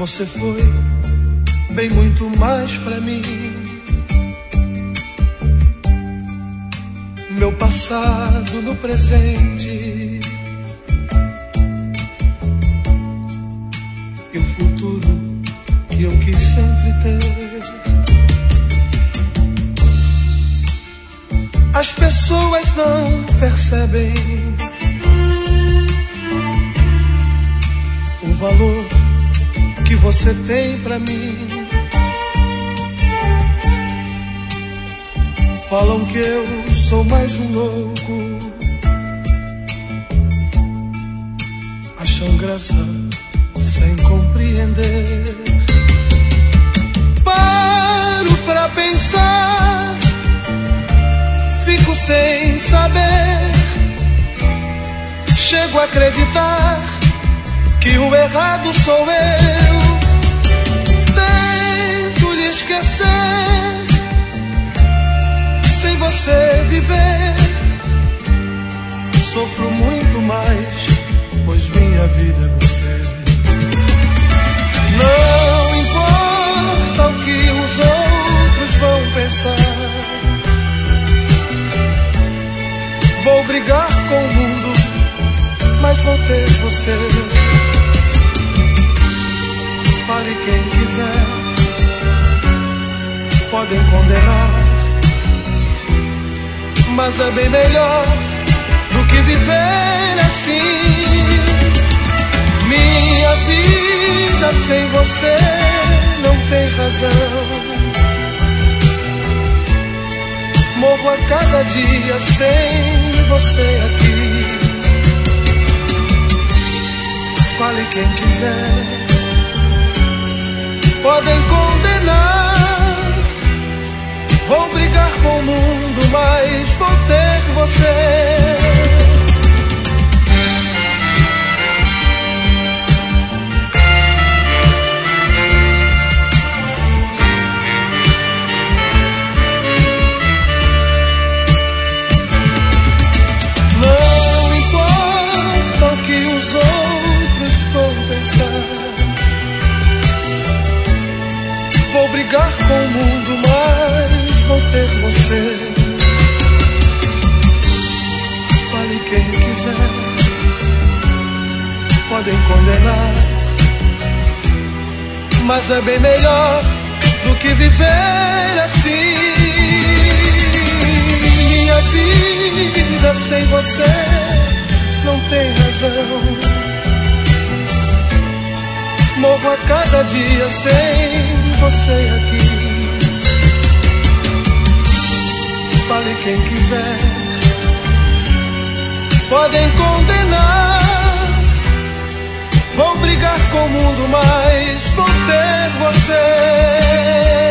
Você foi bem muito mais pra mim. Meu passado no presente e o futuro que eu quis sempre ter. As pessoas não percebem o valor que você tem pra mim. Falam que eu sou mais um louco, acham graça sem compreender. Paro pra pensar, fico sem saber. Chego a acreditar que o errado sou eu. Tento lhe esquecer, sem você viver. Sofro muito mais, pois minha vida é você. Não importa o que os outros vão pensar, vou brigar com o mundo, mas vou ter você. Fale quem quiser, podem condenar, mas é bem melhor do que viver assim. Minha vida sem você não tem razão. Morro a cada dia sem você aqui. Fale quem quiser, podem condenar, vou brigar com o mundo, mas vou ter você. Não importa o que os outros vão pensar, vou brigar com o mundo, mas vou ter você. Fale quem quiser, podem condenar, mas é bem melhor do que viver assim. Minha vida sem você não tem razão. Morro a cada dia sem você aqui. Fale quem quiser, podem condenar, vou brigar com o mundo, mas vou ter você.